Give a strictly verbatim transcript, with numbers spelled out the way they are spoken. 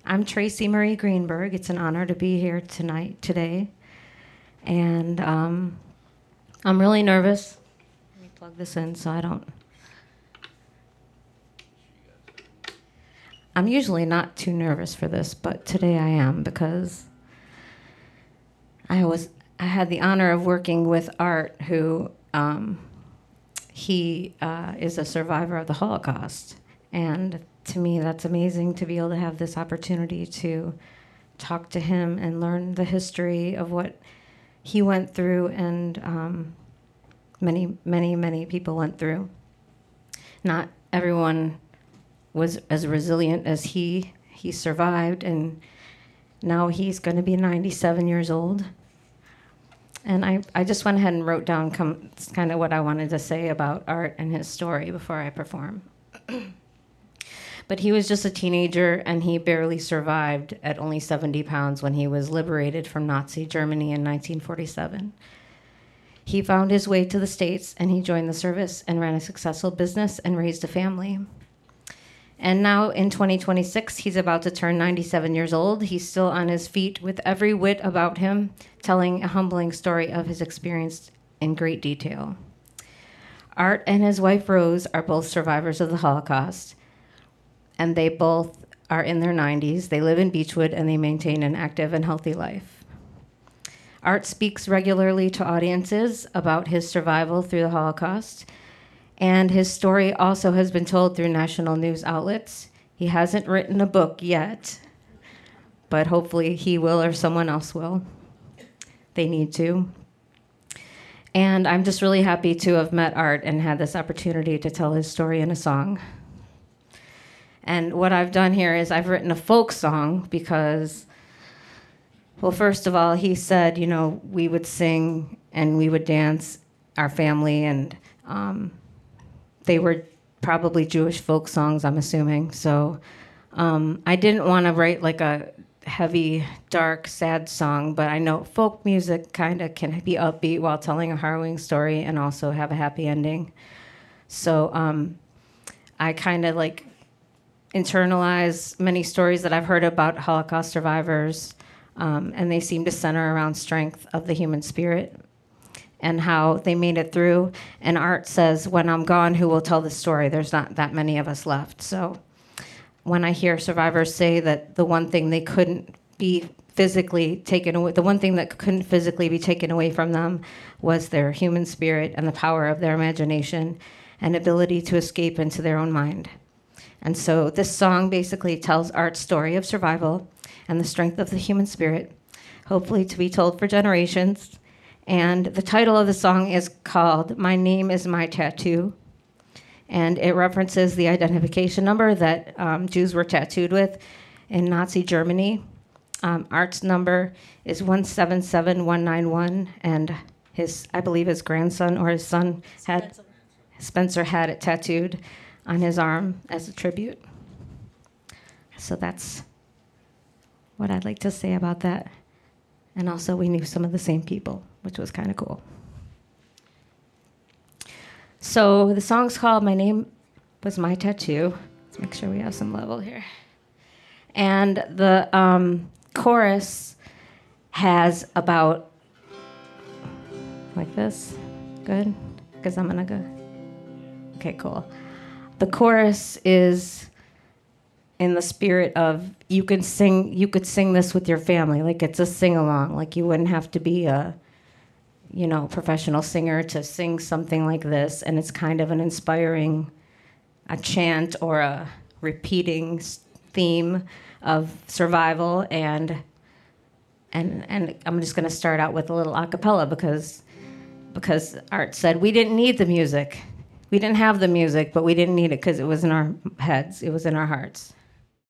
I'm Tracy Marie Greenberg. It's an honor to be here tonight, today. And um, I'm really nervous. Let me plug this in so I don't. I'm usually not too nervous for this, but today I am because I was I had the honor of working with Art, who um, he uh, is a survivor of the Holocaust. And to me, that's amazing to be able to have this opportunity to talk to him and learn the history of what he went through and um, many, many, many people went through. Not everyone was as resilient as he. He survived, and now he's going to be ninety-seven years old. And I, I just went ahead and wrote down com- kind of what I wanted to say about Art and his story before I perform. But he was just a teenager, and he barely survived at only seventy pounds when he was liberated from Nazi Germany in nineteen forty-seven. He found his way to the States, and he joined the service and ran a successful business and raised a family. And now in twenty twenty-six, he's about to turn ninety-seven years old. He's still on his feet with every wit about him, telling a humbling story of his experience in great detail. Art and his wife Rose are both survivors of the Holocaust, and they both are in their nineties. They live in Beechwood, and they maintain an active and healthy life. Art speaks regularly to audiences about his survival through the Holocaust, and his story also has been told through national news outlets. He hasn't written a book yet, but hopefully he will, or someone else will. They need to. And I'm just really happy to have met Art and had this opportunity to tell his story in a song. And what I've done here is I've written a folk song because, well, first of all, he said, you know, we would sing and we would dance, our family, and um, they were probably Jewish folk songs, I'm assuming. So um, I didn't want to write like a heavy, dark, sad song, but I know folk music kind of can be upbeat while telling a harrowing story and also have a happy ending. So um, I kind of like internalize many stories that I've heard about Holocaust survivors, um, and they seem to center around strength of the human spirit and how they made it through. And Art says, when I'm gone, who will tell the story? There's not that many of us left. So when I hear survivors say that the one thing they couldn't be physically taken away, the one thing that couldn't physically be taken away from them was their human spirit and the power of their imagination and ability to escape into their own mind. And so this song basically tells Art's story of survival and the strength of the human spirit, hopefully to be told for generations. And the title of the song is called My Name is My Tattoo. And it references the identification number that um, Jews were tattooed with in Nazi Germany. Um, Art's number is one seven seven one nine one, and his, I believe his grandson or his son had, Spencer, Spencer had it tattooed on his arm as a tribute. So that's what I'd like to say about that. And also we knew some of the same people, which was kind of cool. So the song's called My Name Was My Tattoo. Let's make sure we have some level here. And the um, chorus has about, like this, good? Because I'm gonna go, okay, cool. The chorus is in the spirit of you can sing, you could sing this with your family, like it's a sing-along, like you wouldn't have to be a, you know, professional singer to sing something like this, and it's kind of an inspiring, a chant or a repeating theme of survival, and and and I'm just gonna start out with a little a cappella because because Art said we didn't need the music. We didn't have the music, but we didn't need it because it was in our heads. It was in our hearts.